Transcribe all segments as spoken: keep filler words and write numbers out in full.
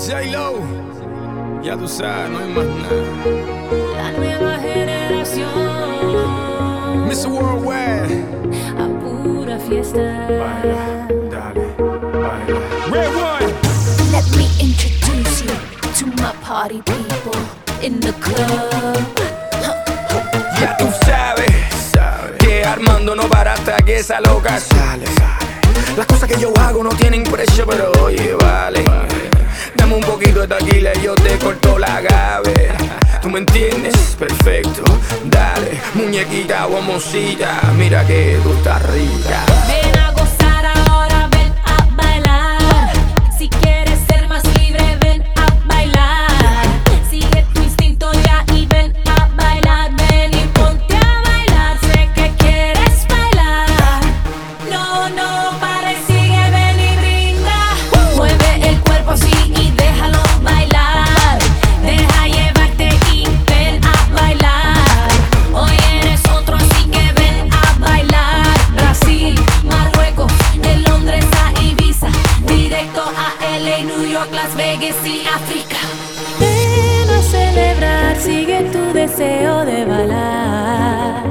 J-Lo, ya tú sabes, no hay más nada. La nueva generación, mister Worldwide, a pura fiesta. baila, dale, baila. Red One. Let me introduce you to my party people in the club. Ya tú sabes, sabes que Armando no para hasta que esa loca sale. Las cosas que yo hago no tienen precio, pero oye, vale. Dame un poquito de tequila y yo te corto la gave. ¿Tú me entiendes? Perfecto, dale. Muñequita o mocita, mira que tú estás rica. Ven a gozar ahora, ven a bailar. Si quieres ser más libre, ven a bailar. Sigue tu instinto ya y ven a bailar. Ven y ponte a bailar, sé que quieres bailar. No, no pares, sigue, ven y brinda. Mueve el cuerpo así y déjalo bailar. Deja llevarte y ven a bailar. Hoy eres otro, así que ven a bailar. Brasil, Marruecos, de Londres a Ibiza, directo a L A, New York, Las Vegas y África. Ven a celebrar, sigue tu deseo de bailar.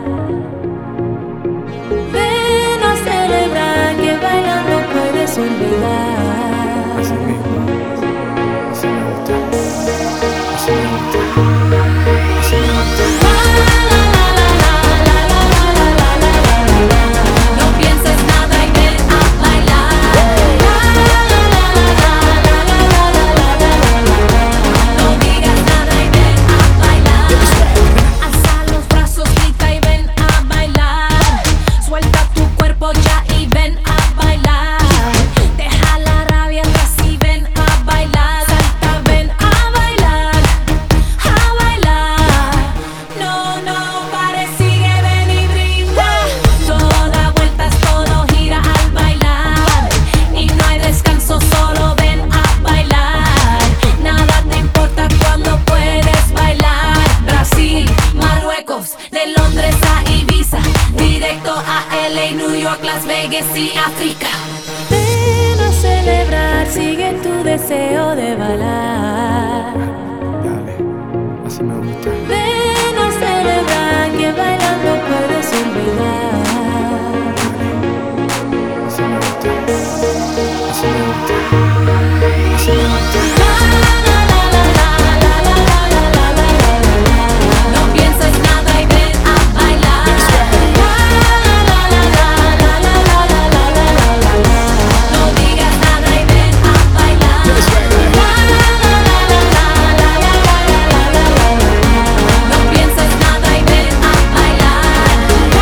Ven a celebrar que bailando puedes olvidar. Así mismo, así me gusta, así me gusta, así me gusta. No pienses nada y ven a bailar. No digas nada y ven a bailar. Alza los brazos, grita y ven a bailar. Suelta tu cuerpo ya y ven a bailar. Deja la rabia atrás y ven a bailar. Salta, ven a bailar, a bailar. No, no pares, sigue, ven y brinda. Todo da vueltas, todo gira al bailar. Y no hay descanso, solo ven a bailar. Nada te importa cuando puedes bailar. Brasil, Marruecos, de Londres a Ibiza, directo a L A, New York, Las Vegas y África. Ven a celebrar, sigue tu deseo de bailar. Dale, así me gusta. Ven a celebrar que bailando puedes olvidar. Así me gusta, así me gusta, así me gusta. No pienses nada y ven a bailar. No digas nada y ven a bailar. No pienses nada y ven a bailar.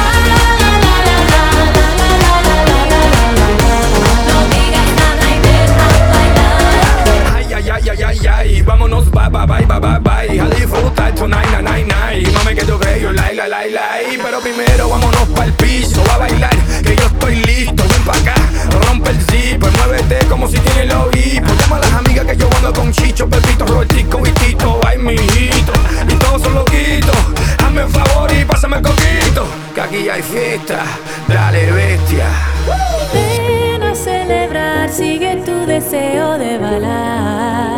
No digas nada y ven a bailar. Ay, ay, ay, ay, ay, ay, vámonos, bye, bye, bye, bye, bye, bye. A disfrutar tonight, night, night, night. Mami, que yo creo, like, like, like, like. Pero primero vámonos pa'l piso a bailar, que yo estoy listo. Ven pa' acá, rompe el zipper, muévete como si tienes los hipos. Llama a las amigas que yo ando con Chicho, Pepito, Robertico y Tito. Ay, mijito, y todos son loquitos. Hazme un favor y pásame el coquito, que aquí hay fiesta, dale bestia. Ven a celebrar, sigue tu deseo de bailar.